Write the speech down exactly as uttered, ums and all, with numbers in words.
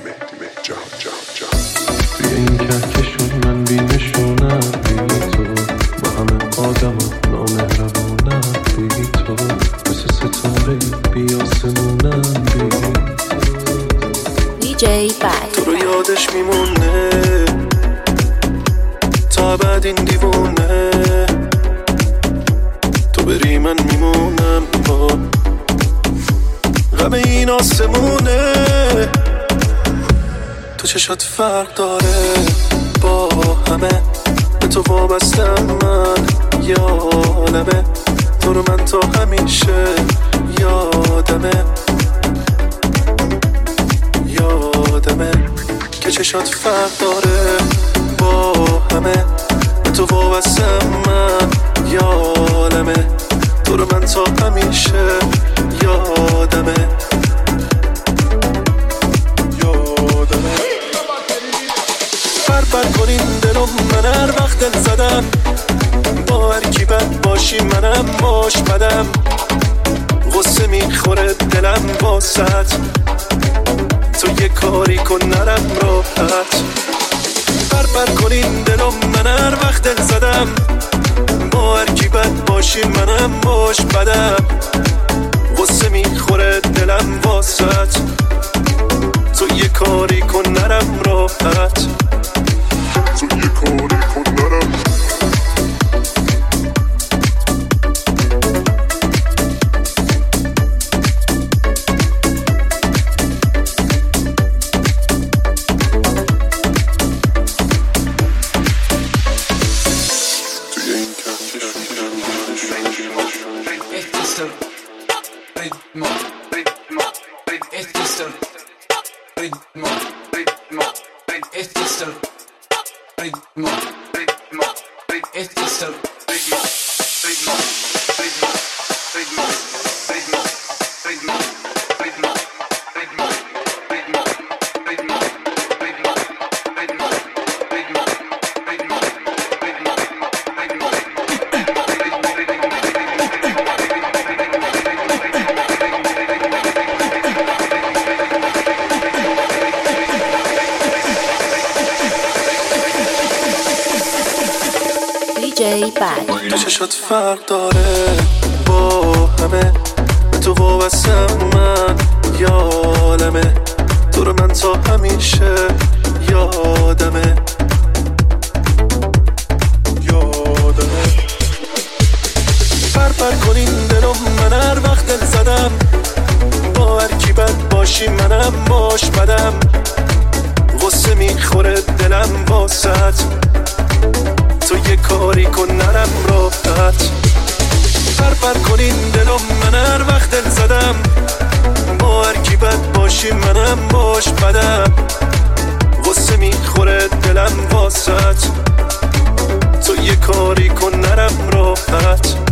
بی این کهکشون من بی نشونم، بی تو با همه آدم و نامهربونم، بی تو مثل ستاره بی آسمونم، بی دی جی بک تو رو یادش میمونه تا بعد این دیوونه، تو بری من میمونم با غم این آسمونه. تو چشات فرق داره با همه، به تو وابستم من یادمه، تو رو من تا همیشه یادمه یادمه که چشات فرق داره با همه، به تو وابستم من یادمه، تو رو من تا همیشه یادمه یادمه. بر بر کنین دلم من هر وقت دل زدم، با هر کی بد باشی منم باش بدم، غصه میخوره دلم واسط، تو یه کاری کن نرم راحت. بر بر کنین دلم من هر وقت دل زدم، با هر کی بد باشی منم باش بدم، غصه میخوره دلم واسط، تو یه کاری کن نرم راحت، تو یه کاری کن نرم. تو چشات فرق داره با همه، به تو وابستم من یادمه، تو رو من تا همیشه یادمه یادمه. بر بر کنین دلم من هر وقت دل زدم، با هر کی بد باشی منم باش بدم، غصه میخوره دلم واسط، تو یه کاری کن نرم راحت. بر بر کنین دلم من هر وقت دل زدم، با هر کی بد باشی منم باش بدم، غصه میخوره دلم واسط، تو یه کاری کن نرم راحت.